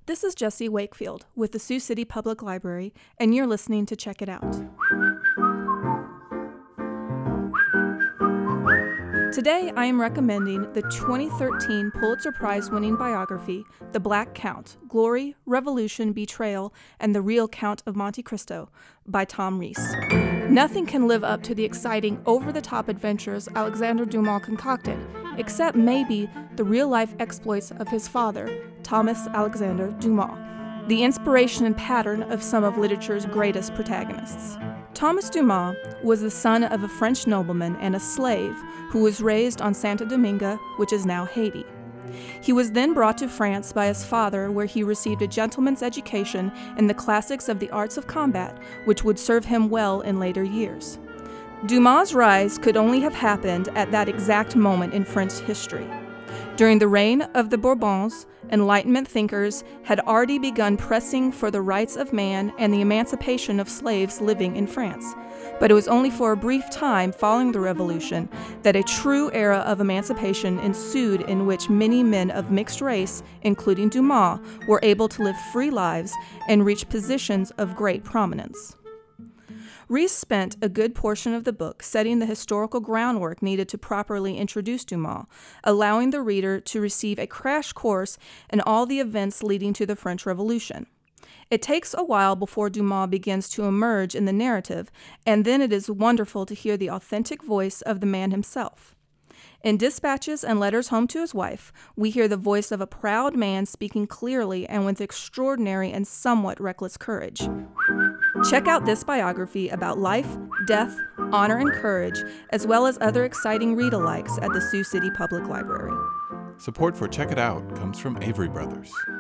This is Jessie Wakefield with the Sioux City Public Library, and you're listening to Check It Out. Today, I am recommending the 2013 Pulitzer Prize-winning biography, The Black Count: Glory, Revolution, Betrayal, and the Real Count of Monte Cristo by Tom Rees. Nothing can live up to the exciting, over-the-top adventures Alexandre Dumas concocted, except maybe the real-life exploits of his father, Thomas Alexander Dumas, the inspiration and pattern of some of literature's greatest protagonists. Thomas Dumas was the son of a French nobleman and a slave who was raised on Santo Domingo, which is now Haiti. He was then brought to France by his father, where he received a gentleman's education in the classics of the arts of combat, which would serve him well in later years. Dumas' rise could only have happened at that exact moment in French history. During the reign of the Bourbons, Enlightenment thinkers had already begun pressing for the rights of man and the emancipation of slaves living in France. But it was only for a brief time following the Revolution that a true era of emancipation ensued, in which many men of mixed race, including Dumas, were able to live free lives and reach positions of great prominence. Rees spent a good portion of the book setting the historical groundwork needed to properly introduce Dumas, allowing the reader to receive a crash course in all the events leading to the French Revolution. It takes a while before Dumas begins to emerge in the narrative, and then it is wonderful to hear the authentic voice of the man himself. In Dispatches and Letters Home to His Wife, we hear the voice of a proud man speaking clearly and with extraordinary and somewhat reckless courage. Check out this biography about life, death, honor, and courage, as well as other exciting read-alikes at the Sioux City Public Library. Support for Check It Out comes from Avery Brothers.